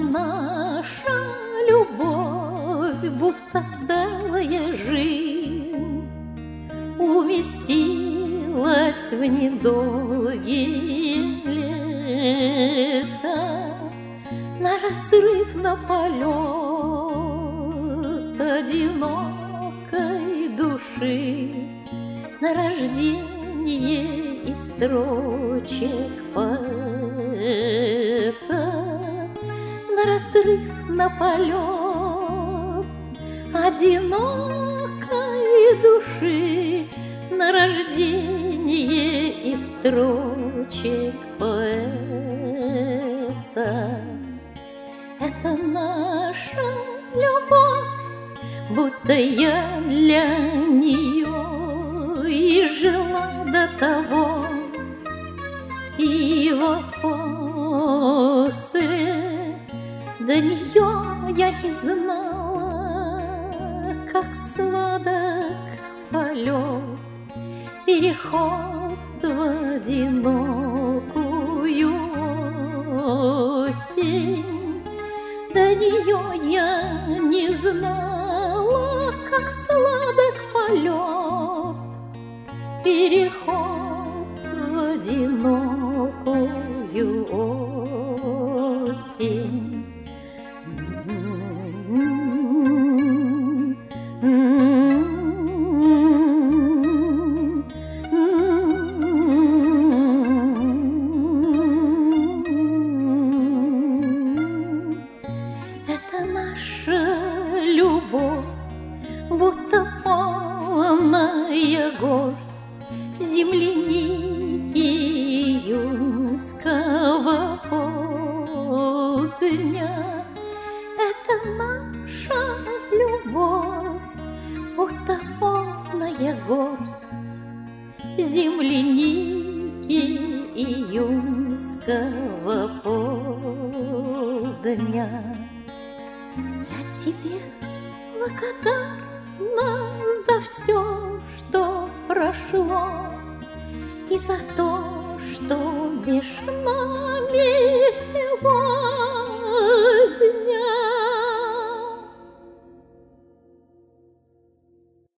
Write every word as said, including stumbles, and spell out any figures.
наша любовь, будто целая жизнь, уместилась в недолгие лета, на разрыв, на полет одинокой души, на рождение из строчек поэта, на разрыв, на полет одинокой души, на рождение из строчек поэта. Это наша любовь, будто я для нее и жила до того, и вот после до нее я не знала, как сладок полет, переход в одинокую осень. До нее я не знала, как сладок полет, переход в одинокую осень. Будто полная горсть земляники июньского полдня. Это наша любовь, будто полная горсть земляники июньского полдня. Я тебе благодарна за все, что прошло, и за то, что между нами сегодня